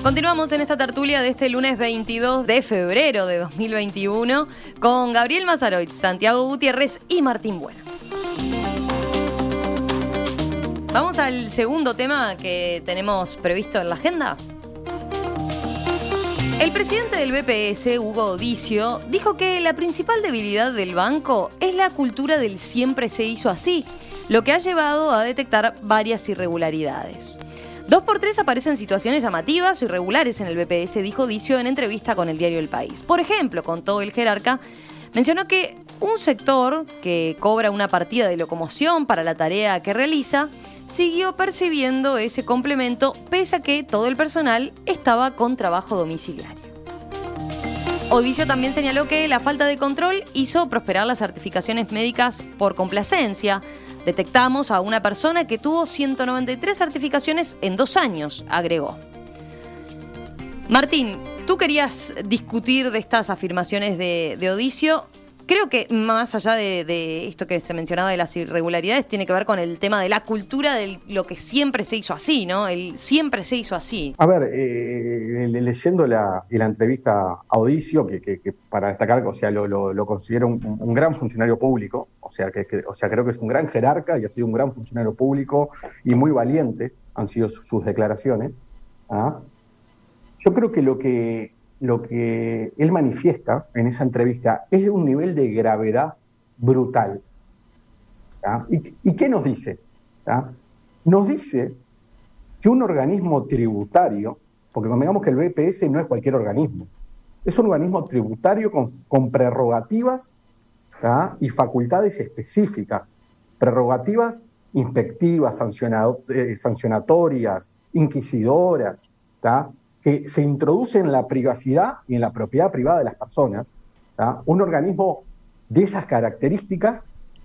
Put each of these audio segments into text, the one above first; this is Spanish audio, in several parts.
Continuamos en esta tertulia de este lunes 22 de febrero de 2021 con Gabriel Mazaroich, Santiago Gutiérrez y Martín Bueno. Vamos al segundo tema que tenemos previsto en la agenda. El presidente del BPS, Hugo Odicio, dijo que la principal debilidad del banco es la cultura del siempre se hizo así, lo que ha llevado a detectar varias irregularidades. 2x3 aparecen situaciones llamativas o irregulares en el BPS, dijo Odicio en entrevista con el diario El País. Por ejemplo, contó el jerarca, mencionó que un sector que cobra una partida de locomoción para la tarea que realiza siguió percibiendo ese complemento pese a que todo el personal estaba con trabajo domiciliario. Odicio también señaló que la falta de control hizo prosperar las certificaciones médicas por complacencia. Detectamos a una persona que tuvo 193 certificaciones en 2 años, agregó. Martín, tú querías discutir de estas afirmaciones de Odicio. Creo que más allá de esto que se mencionaba de las irregularidades, tiene que ver con el tema de la cultura de lo que siempre se hizo así, ¿no? El siempre se hizo así. A ver, leyendo la entrevista a Odicio, que para destacar, o sea, lo considero un gran funcionario público, o sea, creo que es un gran jerarca y ha sido un gran funcionario público y muy valiente han sido sus declaraciones. ¿Ah? Yo creo que lo que él manifiesta en esa entrevista es de un nivel de gravedad brutal. ¿Ah? ¿Y qué nos dice? ¿Ah? Nos dice que un organismo tributario, porque convengamos que el BPS no es cualquier organismo, es un organismo tributario con prerrogativas, ¿ah? Y facultades específicas, prerrogativas inspectivas, sancionatorias, inquisidoras, ¿ah? Que se introduce en la privacidad y en la propiedad privada de las personas. ¿Ah? Un organismo de esas características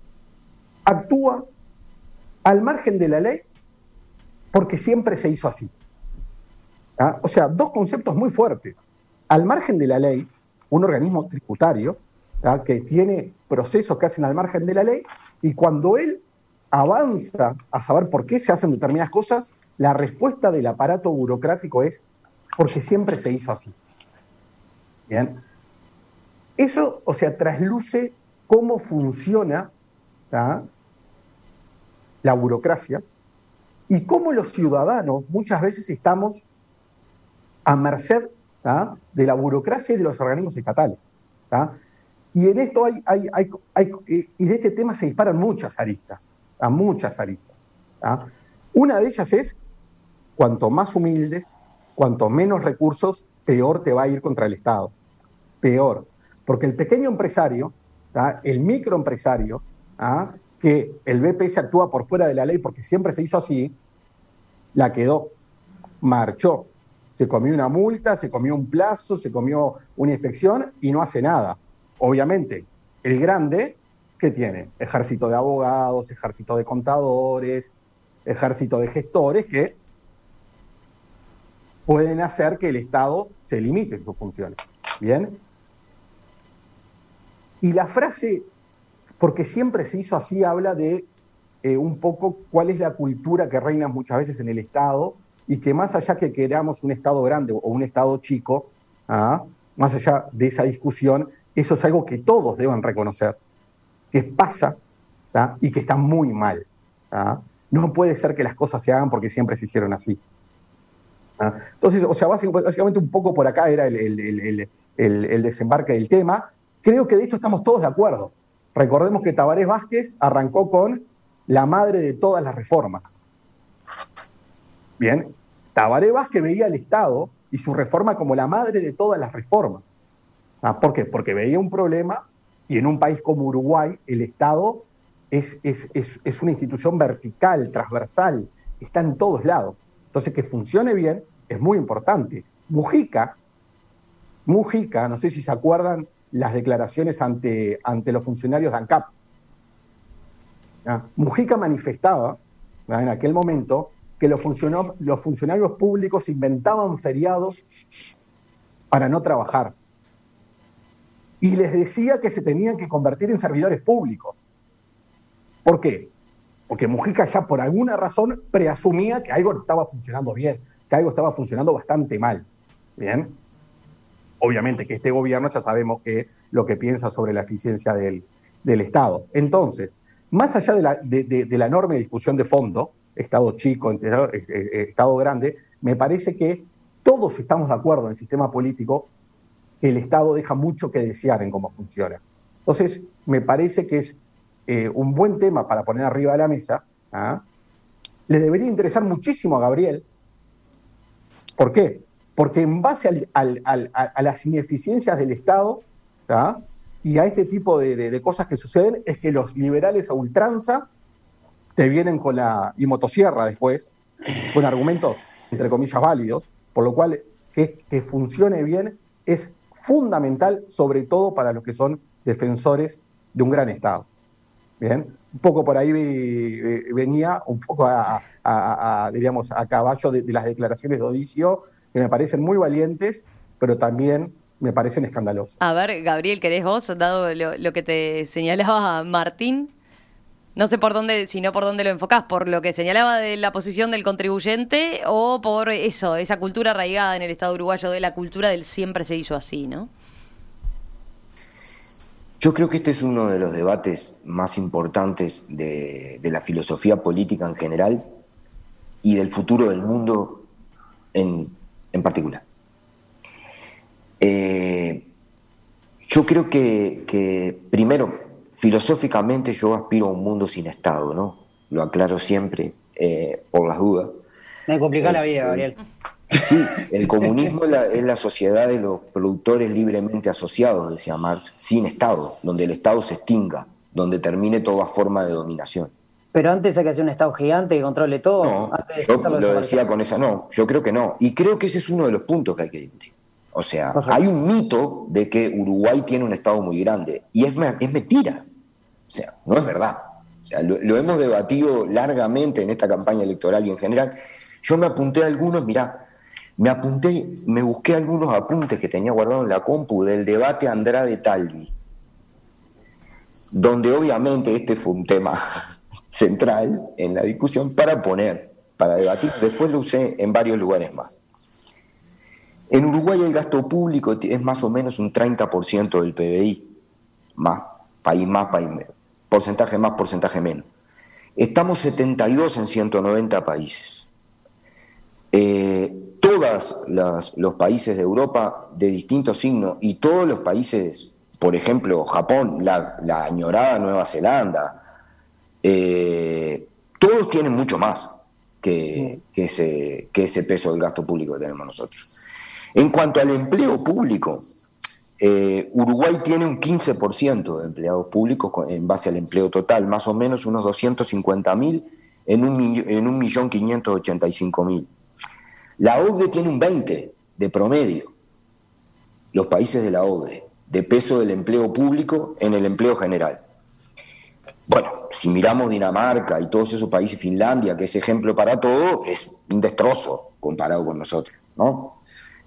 actúa al margen de la ley porque siempre se hizo así. ¿Ah? O sea, 2 conceptos muy fuertes. Al margen de la ley, un organismo tributario, ¿ah? Que tiene procesos que hacen al margen de la ley, y cuando él avanza a saber por qué se hacen determinadas cosas, la respuesta del aparato burocrático es porque siempre se hizo así. Bien. Eso, o sea, trasluce cómo funciona, ¿ah? La burocracia y cómo los ciudadanos muchas veces estamos a merced, ¿ah? De la burocracia y de los organismos estatales. ¿Ah? Y en esto y de este tema se disparan muchas aristas, muchas aristas. ¿Ah? Una de ellas es, cuanto más humilde, cuanto menos recursos, peor te va a ir contra el Estado. Peor. Porque el pequeño empresario, ¿ah? El microempresario, ¿ah? Que el BPS actúa por fuera de la ley porque siempre se hizo así, la quedó, marchó. Se comió una multa, se comió un plazo, se comió una inspección y no hace nada. Obviamente, el grande, ¿qué tiene? Ejército de abogados, ejército de contadores, ejército de gestores que pueden hacer que el Estado se limite en sus funciones. ¿Bien? Y la frase, porque siempre se hizo así, habla de un poco cuál es la cultura que reina muchas veces en el Estado, y que más allá que queramos un Estado grande o un Estado chico, ¿ah? Más allá de esa discusión, eso es algo que todos deben reconocer, que pasa, ¿ah? Y que está muy mal. ¿Ah? No puede ser que las cosas se hagan porque siempre se hicieron así. ¿Ah? Entonces, o sea, básicamente un poco por acá era el desembarque del tema. Creo que de esto estamos todos de acuerdo. Recordemos que Tabaré Vázquez arrancó con la madre de todas las reformas. Bien, Tabaré Vázquez veía al Estado y su reforma como la madre de todas las reformas. ¿Ah? ¿Por qué? Porque veía un problema, y en un país como Uruguay el Estado es una institución vertical, transversal, está en todos lados. Entonces, que funcione bien es muy importante. Mujica, no sé si se acuerdan las declaraciones ante los funcionarios de ANCAP. ¿Ah? Mujica manifestaba, ¿ah? En aquel momento que los funcionarios públicos inventaban feriados para no trabajar. Y les decía que se tenían que convertir en servidores públicos. ¿Por qué? Porque Mujica ya por alguna razón preasumía que algo no estaba funcionando bien, que algo estaba funcionando bastante mal. Bien. Obviamente que este gobierno ya sabemos que lo que piensa sobre la eficiencia del Estado. Entonces, más allá de la enorme discusión de fondo, Estado chico, Estado grande, me parece que todos estamos de acuerdo en el sistema político que el Estado deja mucho que desear en cómo funciona. Entonces, me parece que es un buen tema para poner arriba de la mesa. ¿Ah? Le debería interesar muchísimo a Gabriel. ¿Por qué? Porque en base a las ineficiencias del Estado, ¿tá? Y a este tipo de cosas que suceden, es que los liberales a ultranza te vienen con y motosierra después, con argumentos, entre comillas, válidos, por lo cual que funcione bien es fundamental, sobre todo para los que son defensores de un gran Estado. Bien, un poco por ahí venía, un poco diríamos, a caballo de las declaraciones de Odisio, que me parecen muy valientes, pero también me parecen escandalosas. A ver, Gabriel, ¿querés vos, dado lo que te señalaba Martín? No sé por dónde, sino por dónde lo enfocás, por lo que señalaba de la posición del contribuyente o por eso, esa cultura arraigada en el Estado uruguayo de la cultura del siempre se hizo así, ¿no? Yo creo que este es uno de los debates más importantes de la filosofía política en general y del futuro del mundo en particular. Yo creo que primero, filosóficamente yo aspiro a un mundo sin Estado, ¿no? Lo aclaro siempre por las dudas. Me complica la vida, Gabriel. Sí, el comunismo es la sociedad de los productores libremente asociados, decía Marx, sin Estado, donde el Estado se extinga, donde termine toda forma de dominación. Pero antes hay que hacer un Estado gigante que controle todo. No, antes yo lo decía con esa, no, yo creo que no. Y creo que ese es uno de los puntos que hay que discutir. O sea, hay un mito de que Uruguay tiene un Estado muy grande, y es mentira. O sea, no es verdad. O sea, lo hemos debatido largamente en esta campaña electoral y en general. Yo me apunté a algunos, mirá, me busqué algunos apuntes que tenía guardados en la compu del debate Andrade-Talvi, donde obviamente este fue un tema central en la discusión para debatir. Después lo usé en varios lugares más. En Uruguay el gasto público es más o menos un 30% del PBI, país más, país menos, porcentaje más, porcentaje menos. Estamos 72 en 190 países. Todos los países de Europa de distintos signos y todos los países, por ejemplo, Japón, la añorada Nueva Zelanda, todos tienen mucho más que ese peso del gasto público que tenemos nosotros. En cuanto al empleo público, Uruguay tiene un 15% de empleados públicos en base al empleo total, más o menos unos 250.000 en 1.585.000. La OCDE tiene un 20% de promedio, los países de la OCDE, de peso del empleo público en el empleo general. Bueno, si miramos Dinamarca y todos esos países, Finlandia, que es ejemplo para todo, es un destrozo comparado con nosotros, ¿no?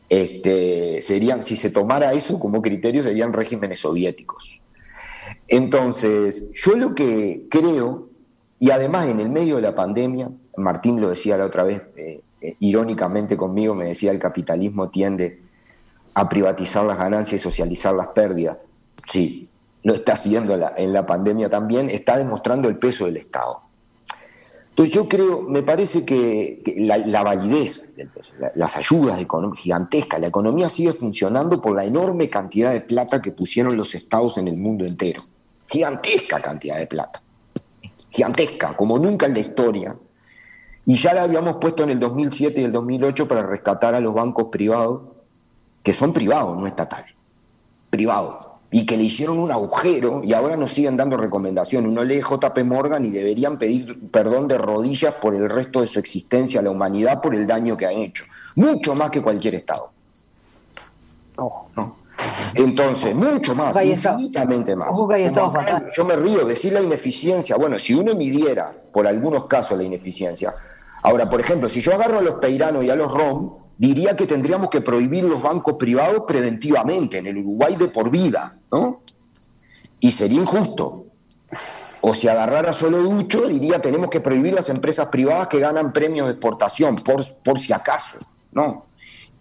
Si se tomara eso como criterio, serían regímenes soviéticos. Entonces, yo lo que creo, y además en el medio de la pandemia, Martín lo decía la otra vez, irónicamente conmigo, me decía, el capitalismo tiende a privatizar las ganancias y socializar las pérdidas. Sí, lo está haciendo en la pandemia también, está demostrando el peso del Estado. Entonces yo creo, me parece que la validez del peso, las ayudas gigantescas, la economía sigue funcionando por la enorme cantidad de plata que pusieron los estados en el mundo entero. Gigantesca cantidad de plata. Gigantesca, como nunca en la historia. Y ya la habíamos puesto en el 2007 y el 2008 para rescatar a los bancos privados, que son privados, no estatales, privados, y que le hicieron un agujero y ahora nos siguen dando recomendaciones. Uno lee JP Morgan y deberían pedir perdón de rodillas por el resto de su existencia a la humanidad por el daño que han hecho. Mucho más que cualquier Estado. No. Entonces, mucho más, infinitamente más. Yo me río, decir la ineficiencia. Bueno, si uno midiera por algunos casos la ineficiencia. Ahora, por ejemplo, si yo agarro a los Peirano y a los Rom, diría que tendríamos que prohibir los bancos privados preventivamente en el Uruguay de por vida, ¿no? Y sería injusto. O si agarrara solo Ducho, diría tenemos que prohibir las empresas privadas que ganan premios de exportación, por si acaso, ¿no?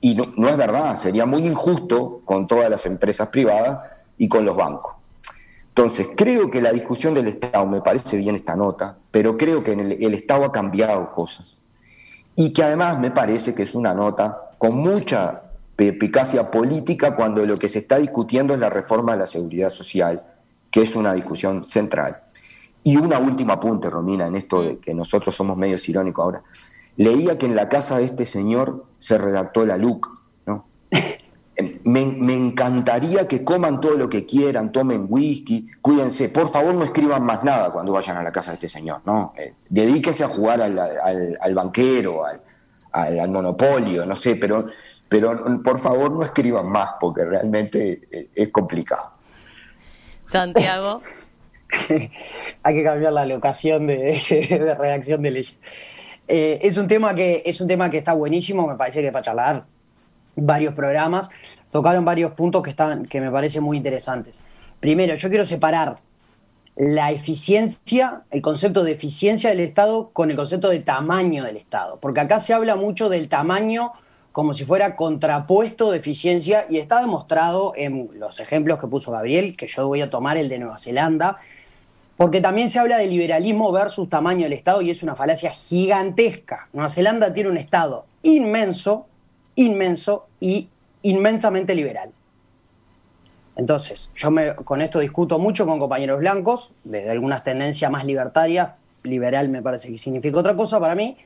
y no es verdad, sería muy injusto con todas las empresas privadas y con los bancos. Entonces, creo que la discusión del Estado, me parece bien esta nota, pero creo que el Estado ha cambiado cosas. Y que además me parece que es una nota con mucha eficacia política cuando lo que se está discutiendo es la reforma de la seguridad social, que es una discusión central. Y una última apunte, Romina, en esto de que nosotros somos medios irónicos ahora. Leía que en la casa de este señor se redactó la LUC, ¿no? Me encantaría que coman todo lo que quieran, tomen whisky, cuídense, por favor no escriban más nada cuando vayan a la casa de este señor, ¿no? Dedíquense a jugar al banquero, al monopolio, no sé, pero por favor no escriban más porque realmente es complicado. Santiago. Hay que cambiar la locación de redacción de leyes. Es un tema que está buenísimo, me parece que para charlar varios programas tocaron varios puntos que me parecen muy interesantes. Primero, yo quiero separar la eficiencia, el concepto de eficiencia del Estado con el concepto de tamaño del Estado, porque acá se habla mucho del tamaño como si fuera contrapuesto de eficiencia y está demostrado en los ejemplos que puso Gabriel, que yo voy a tomar el de Nueva Zelanda, porque también se habla de liberalismo versus tamaño del Estado y es una falacia gigantesca. Nueva Zelanda tiene un Estado inmenso y inmensamente liberal. Entonces, con esto discuto mucho con compañeros blancos, desde algunas tendencias más libertarias, liberal me parece que significa otra cosa para mí.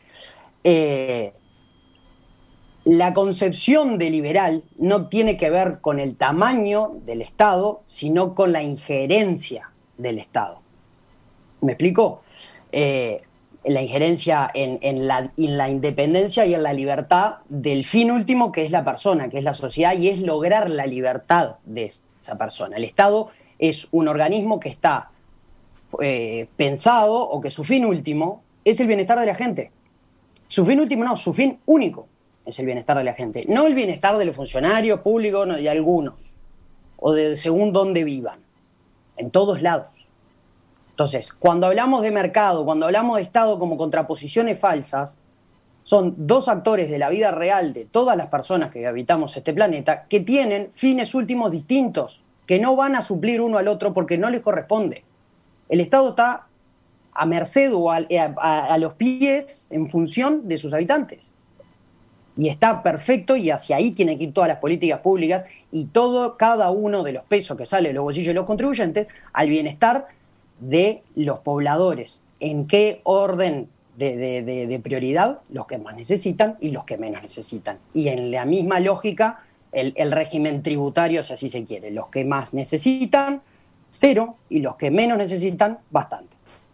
La concepción de liberal no tiene que ver con el tamaño del Estado, sino con la injerencia del Estado. ¿Me explico? La injerencia en la independencia y en la libertad del fin último, que es la persona, que es la sociedad, y es lograr la libertad de esa persona. El Estado es un organismo que está pensado, o que su fin último es el bienestar de la gente. Su fin último no, su fin único es el bienestar de la gente. No el bienestar de los funcionarios públicos, no, de algunos, o de según dónde vivan, en todos lados. Entonces, cuando hablamos de mercado, cuando hablamos de Estado como contraposiciones falsas, son dos actores de la vida real de todas las personas que habitamos este planeta que tienen fines últimos distintos, que no van a suplir uno al otro porque no les corresponde. El Estado está a merced o a los pies en función de sus habitantes. Y está perfecto y hacia ahí tienen que ir todas las políticas públicas y cada uno de los pesos que sale de los bolsillos de los contribuyentes al bienestar de los pobladores. ¿En qué orden de prioridad? Los que más necesitan y los que menos necesitan. Y en la misma lógica, el régimen tributario, si así se quiere. Los que más necesitan, cero, y los que menos necesitan, bastante.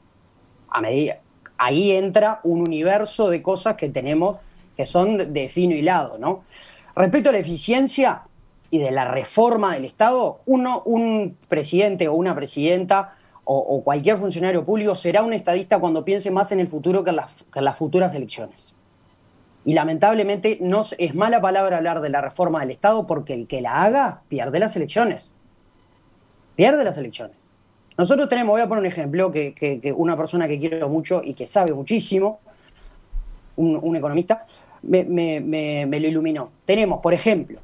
Ahí entra un universo de cosas que tenemos que son de fino hilado, ¿no? Respecto a la eficiencia y de la reforma del Estado, un presidente o una presidenta o cualquier funcionario público será un estadista cuando piense más en el futuro que en las futuras elecciones. Y lamentablemente no es mala palabra hablar de la reforma del Estado porque el que la haga pierde las elecciones. Pierde las elecciones. Nosotros voy a poner un ejemplo que una persona que quiero mucho y que sabe muchísimo, un economista, me lo iluminó. Tenemos, por ejemplo,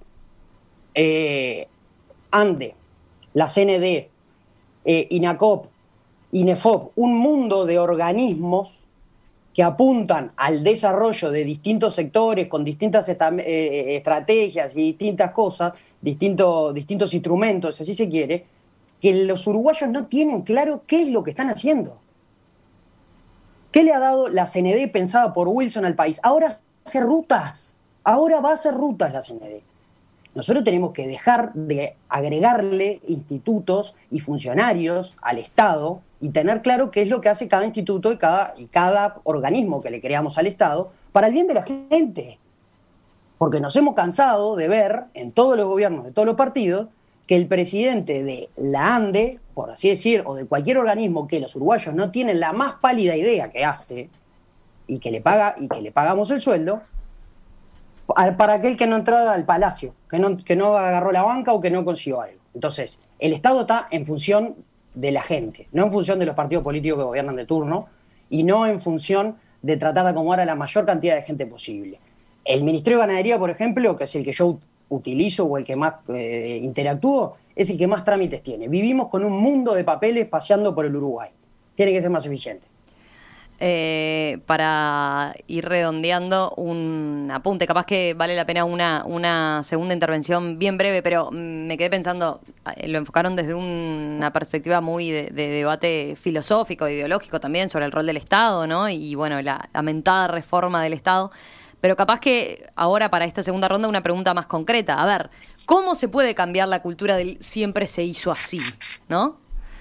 ANDE, la CND, INACOP, INEFOP, un mundo de organismos que apuntan al desarrollo de distintos sectores con distintas estrategias y distintas cosas, distintos instrumentos, si así se quiere, que los uruguayos no tienen claro qué es lo que están haciendo. ¿Qué le ha dado la CND pensada por Wilson al país? Ahora va a hacer rutas la CND. Nosotros tenemos que dejar de agregarle institutos y funcionarios al Estado y tener claro qué es lo que hace cada instituto y cada organismo que le creamos al Estado para el bien de la gente. Porque nos hemos cansado de ver en todos los gobiernos de todos los partidos que el presidente de la ANDE, por así decir, o de cualquier organismo que los uruguayos no tienen la más pálida idea que hace y que le pagamos el sueldo, para aquel que no entró al palacio, que no agarró la banca o que no consiguió algo. Entonces, el Estado está en función de la gente, no en función de los partidos políticos que gobiernan de turno y no en función de tratar de acomodar a la mayor cantidad de gente posible. El Ministerio de Ganadería, por ejemplo, que es el que yo utilizo o el que más interactúo, es el que más trámites tiene. Vivimos con un mundo de papeles paseando por el Uruguay. Tiene que ser más eficiente. Para ir redondeando un apunte, capaz que vale la pena una segunda intervención bien breve, pero me quedé pensando, lo enfocaron desde una perspectiva muy de debate filosófico, ideológico también, sobre el rol del Estado, ¿no? Y bueno, la lamentada reforma del Estado. Pero capaz que ahora para esta segunda ronda una pregunta más concreta. A ver, ¿cómo se puede cambiar la cultura del siempre se hizo así, ¿no?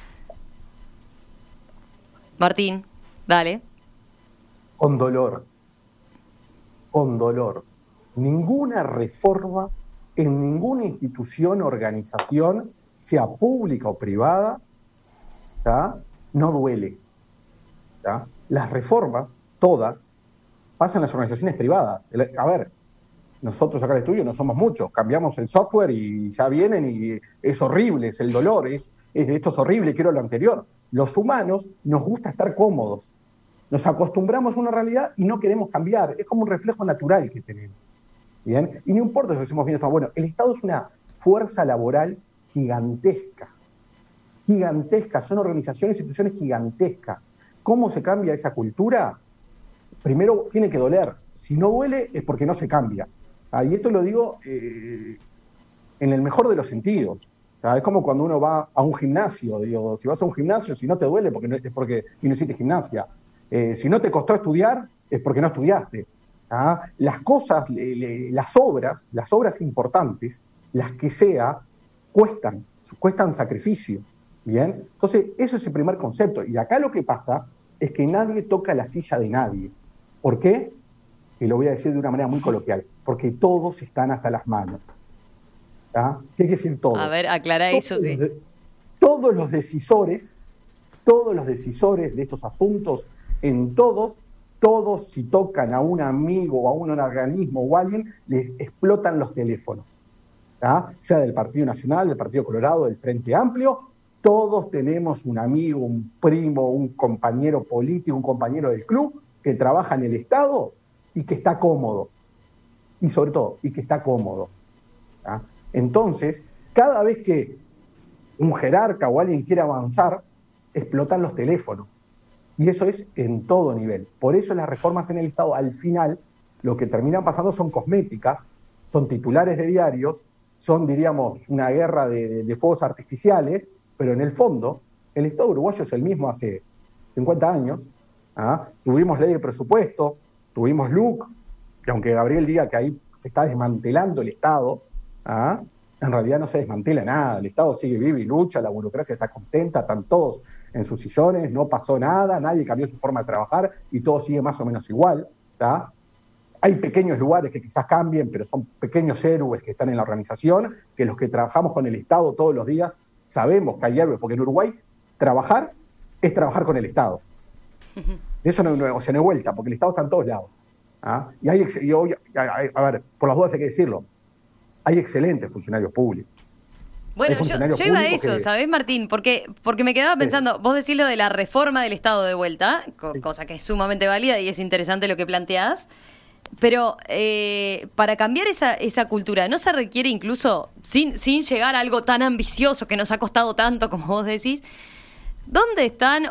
Martín, dale. Con dolor. Con dolor. Ninguna reforma en ninguna institución o organización, sea pública o privada, ¿tá? No duele. ¿Tá? Las reformas, todas, pasan en las organizaciones privadas. A ver, nosotros acá en el estudio no somos muchos, cambiamos el software y ya vienen y es horrible, es el dolor, esto es horrible, quiero lo anterior. Los humanos nos gusta estar cómodos. Nos acostumbramos a una realidad y no queremos cambiar. Es como un reflejo natural que tenemos. ¿Bien? Y no importa si decimos bien o mal. Bueno, el Estado es una fuerza laboral gigantesca. Gigantesca. Son organizaciones, instituciones gigantescas. ¿Cómo se cambia esa cultura? Primero tiene que doler. Si no duele es porque no se cambia. Y esto lo digo en el mejor de los sentidos. Es como cuando uno va a un gimnasio. Digo, si vas a un gimnasio, si no te duele es porque no hiciste gimnasia. Si no te costó estudiar, es porque no estudiaste. Las cosas, las obras importantes, las que sea, cuestan sacrificio. ¿Bien? Entonces, eso es el primer concepto. Y acá lo que pasa es que nadie toca la silla de nadie. ¿Por qué? Y lo voy a decir de una manera muy coloquial. Porque todos están hasta las manos. ¿Qué quiere decir todos? A ver, aclara eso, sí. Todos los decisores de estos asuntos, todos si tocan a un amigo o a un organismo o a alguien, les explotan los teléfonos. Sea del Partido Nacional, del Partido Colorado, del Frente Amplio, todos tenemos un amigo, un primo, un compañero político, un compañero del club que trabaja en el Estado y que está cómodo. Y sobre todo, y que está cómodo. Entonces, cada vez que un jerarca o alguien quiere avanzar, explotan los teléfonos. Y eso es en todo nivel. Por eso las reformas en el Estado, al final, lo que terminan pasando son cosméticas, son titulares de diarios, son, diríamos, una guerra de fuegos artificiales, pero en el fondo, el Estado uruguayo es el mismo hace 50 años. Tuvimos ley de presupuesto, tuvimos LUC, que aunque Gabriel diga que ahí se está desmantelando el Estado, en realidad no se desmantela nada, el Estado sigue vivo y lucha, la burocracia está contenta, están todos en sus sillones, no pasó nada, nadie cambió su forma de trabajar y todo sigue más o menos igual. Hay pequeños lugares que quizás cambien, pero son pequeños héroes que están en la organización, que los que trabajamos con el Estado todos los días sabemos que hay héroes, porque en Uruguay trabajar es trabajar con el Estado. De eso no hay vuelta, porque el Estado está en todos lados. Y a ver, por las dudas hay que decirlo, hay excelentes funcionarios públicos. Bueno, yo iba a eso, ¿sabés, Martín? Porque me quedaba pensando, vos decís lo de la reforma del Estado de vuelta, cosa que es sumamente válida y es interesante lo que planteás, pero para cambiar esa cultura, ¿no se requiere incluso, sin llegar a algo tan ambicioso que nos ha costado tanto, como vos decís, ¿dónde están?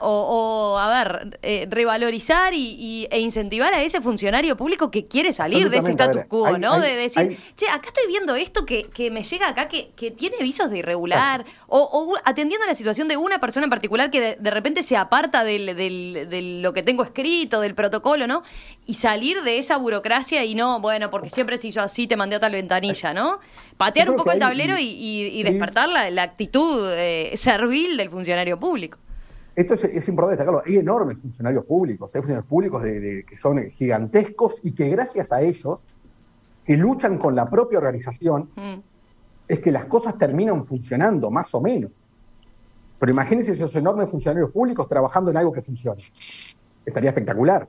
Revalorizar e incentivar a ese funcionario público que quiere salir de ese status quo, ¿no? De decir, acá estoy viendo esto que me llega acá, que tiene visos de irregular, o atendiendo a la situación de una persona en particular que de repente se aparta de lo que tengo escrito, del protocolo, ¿no? Y salir de esa burocracia y no, bueno, porque siempre se hizo así, te mandé a tal ventanilla, ¿no? Patear un poco el tablero y despertar la actitud servil del funcionario público. Esto es importante destacarlo. Hay enormes funcionarios públicos, hay funcionarios públicos que son gigantescos y que gracias a ellos, que luchan con la propia organización, es que las cosas terminan funcionando, más o menos. Pero imagínense esos enormes funcionarios públicos trabajando en algo que funcione. Estaría espectacular.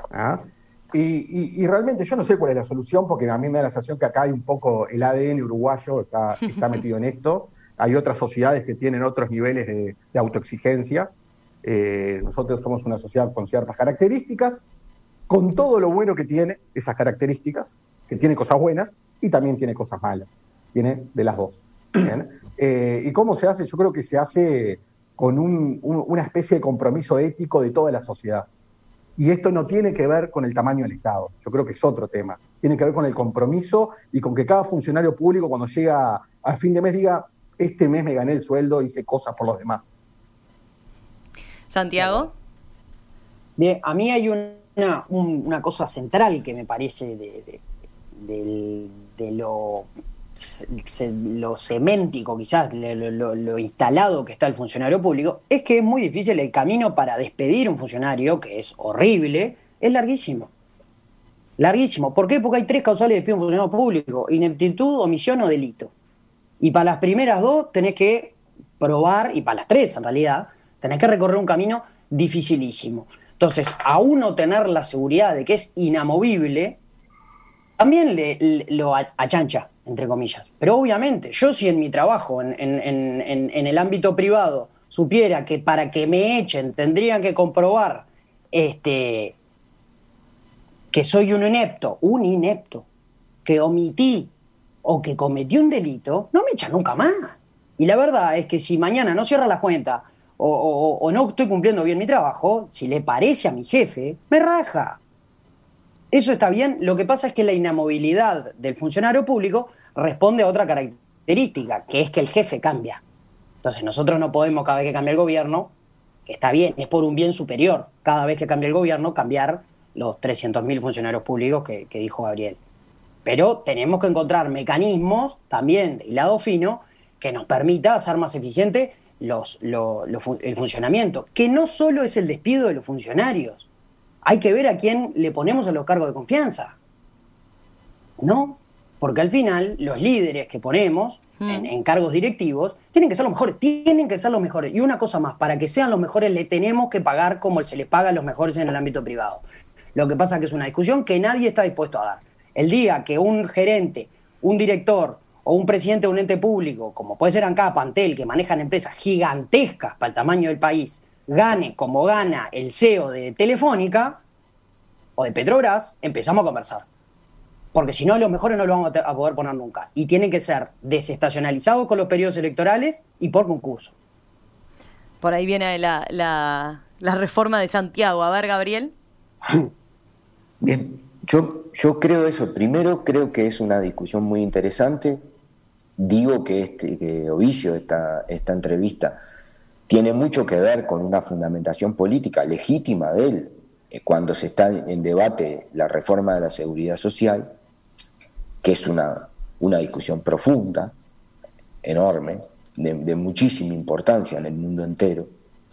Y realmente yo no sé cuál es la solución, porque a mí me da la sensación que acá hay un poco el ADN uruguayo está metido en esto. Hay otras sociedades que tienen otros niveles de autoexigencia. Nosotros somos una sociedad con ciertas características, con todo lo bueno que tiene esas características, que tiene cosas buenas y también tiene cosas malas. Tiene de las dos. ¿Bien? ¿Y cómo se hace? Yo creo que se hace con una especie de compromiso ético de toda la sociedad. Y esto no tiene que ver con el tamaño del Estado, yo creo que es otro tema. Tiene que ver con el compromiso y con que cada funcionario público, cuando llega al fin de mes, diga: este mes me gané el sueldo, hice cosas por los demás. Santiago. Bien, a mí hay una cosa central que me parece de lo seméntico, quizás, lo instalado que está el funcionario público, es que es muy difícil. El camino para despedir a un funcionario, que es horrible, es larguísimo. Larguísimo. ¿Por qué? Porque hay 3 causales de despido de un funcionario público: ineptitud, omisión o delito. Y para las primeras 2 tenés que probar, y para las 3 en realidad, tenés que recorrer un camino dificilísimo. Entonces, a uno tener la seguridad de que es inamovible, también lo achancha, entre comillas. Pero obviamente, yo si en mi trabajo, en el ámbito privado, supiera que para que me echen tendrían que comprobar que soy un inepto, que omití o que cometí un delito, no me echan nunca más. Y la verdad es que si mañana no cierra las cuentas o no estoy cumpliendo bien mi trabajo, si le parece a mi jefe, me raja. Eso está bien. Lo que pasa es que la inamovilidad del funcionario público responde a otra característica, que es que el jefe cambia. Entonces nosotros no podemos, cada vez que cambia el gobierno, que está bien, es por un bien superior, cada vez que cambia el gobierno, cambiar los 300.000 funcionarios públicos que dijo Gabriel. Pero tenemos que encontrar mecanismos también de hilado fino que nos permita hacer más eficiente el funcionamiento, que no solo es el despido de los funcionarios. Hay que ver a quién le ponemos a los cargos de confianza, ¿no? Porque al final los líderes que ponemos en cargos directivos tienen que ser los mejores, Y una cosa más, para que sean los mejores le tenemos que pagar como se les paga a los mejores en el ámbito privado. Lo que pasa es que es una discusión que nadie está dispuesto a dar. El día que un gerente, un director o un presidente de un ente público, como puede ser ANCAP, Antel, que manejan empresas gigantescas para el tamaño del país, gane como gana el CEO de Telefónica o de Petrobras, empezamos a conversar. Porque si no, los mejores no los vamos a poder poner nunca. Y tienen que ser desestacionalizados con los periodos electorales y por concurso. Por ahí viene la reforma de Santiago. A ver, Gabriel. Bien, yo creo eso. Primero, creo que es una discusión muy interesante. Digo que Ovicio, esta entrevista, tiene mucho que ver con una fundamentación política legítima de él cuando se está en debate la reforma de la seguridad social, que es una discusión profunda, enorme, de muchísima importancia en el mundo entero,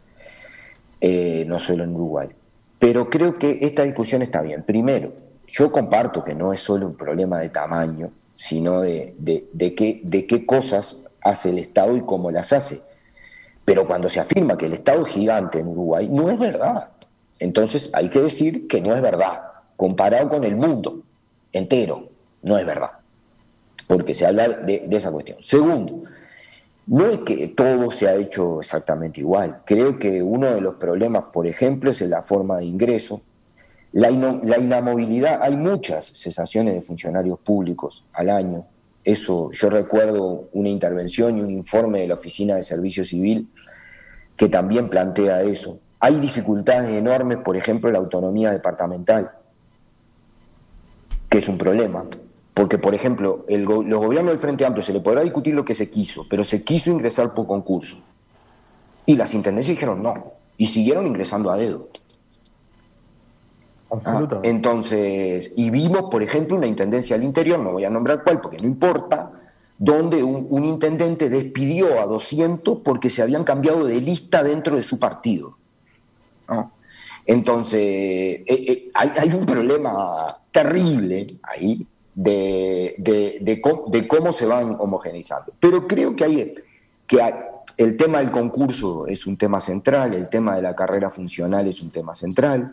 no solo en Uruguay. Pero creo que esta discusión está bien. Primero, yo comparto que no es solo un problema de tamaño, sino de qué cosas hace el Estado y cómo las hace. Pero cuando se afirma que el Estado es gigante en Uruguay, no es verdad. Entonces hay que decir que no es verdad. Comparado con el mundo entero, no es verdad. Porque se habla de esa cuestión. Segundo, no es que todo se ha hecho exactamente igual. Creo que uno de los problemas, por ejemplo, es la forma de ingreso. La inamovilidad, hay muchas cesaciones de funcionarios públicos al año. Eso, yo recuerdo una intervención y un informe de la Oficina de Servicio Civil que también plantea eso. Hay dificultades enormes, por ejemplo, en la autonomía departamental, que es un problema, porque, por ejemplo, los gobiernos del Frente Amplio se le podrá discutir lo que se quiso, pero se quiso ingresar por concurso. Y las intendencias dijeron no, y siguieron ingresando a dedo. Entonces, y vimos, por ejemplo, una intendencia al interior, no voy a nombrar cuál porque no importa, donde un intendente despidió a 200 porque se habían cambiado de lista dentro de su partido, ¿no? Entonces, hay un problema terrible ahí de cómo se van homogeneizando. Pero creo que el tema del concurso es un tema central, el tema de la carrera funcional es un tema central.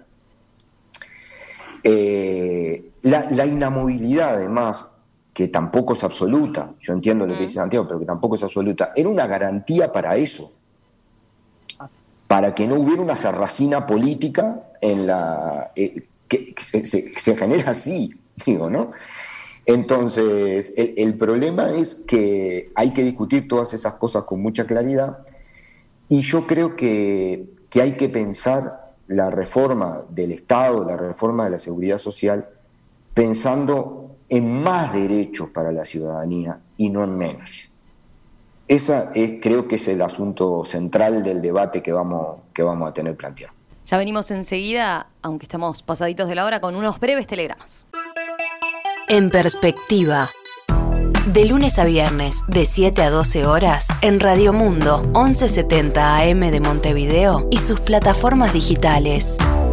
La inamovilidad, además, que tampoco es absoluta, yo entiendo lo que dice Santiago, pero que tampoco es absoluta, era una garantía para eso, para que no hubiera una sarracina política que se genera así, digo, ¿no? Entonces, el problema es que hay que discutir todas esas cosas con mucha claridad, y yo creo que hay que pensar la reforma del Estado, la reforma de la seguridad social, pensando en más derechos para la ciudadanía y no en menos. Creo que es el asunto central del debate que vamos a tener planteado. Ya venimos enseguida, aunque estamos pasaditos de la hora, con unos breves telegramas. En Perspectiva. De lunes a viernes, de 7 a 12 horas, en Radio Mundo, 1170 AM de Montevideo y sus plataformas digitales.